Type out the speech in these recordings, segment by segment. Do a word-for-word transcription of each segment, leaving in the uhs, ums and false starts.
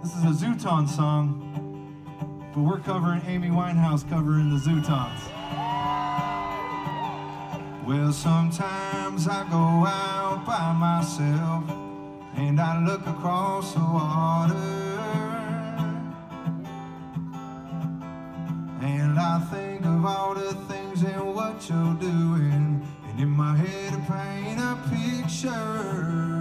This is a Zooton song, but we're covering Amy Winehouse covering the Zootons. Well, sometimes I go out by myself and I look across the water, and I think of all the things and what you're doing, and in my head I paint a picture.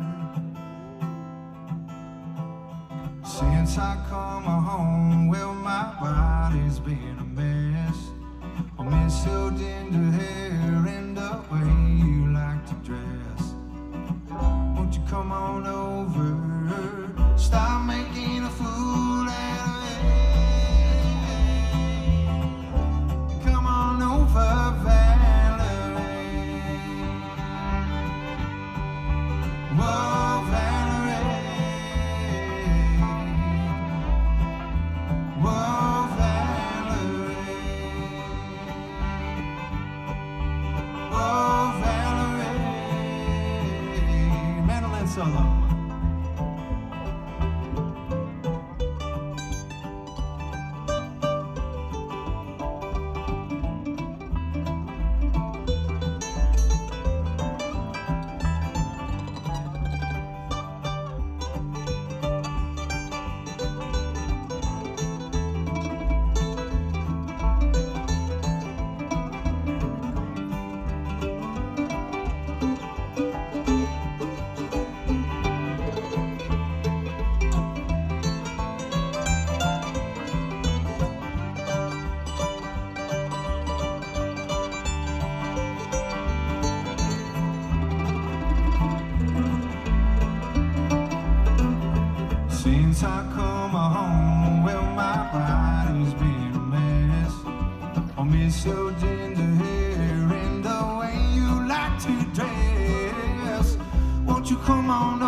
Since I come home, well, my body's been a mess. I miss your ginger hair and the way you like to dress. Won't you come on over? Stop making a fool out of me. Come on over, Valerie. Whoa, Valerie. Whoa, Valerie. Whoa, Valerie. Mandolin solo. Since I come home, well, my body's been a mess. I miss your ginger hair and the way you like to dress. Won't you come on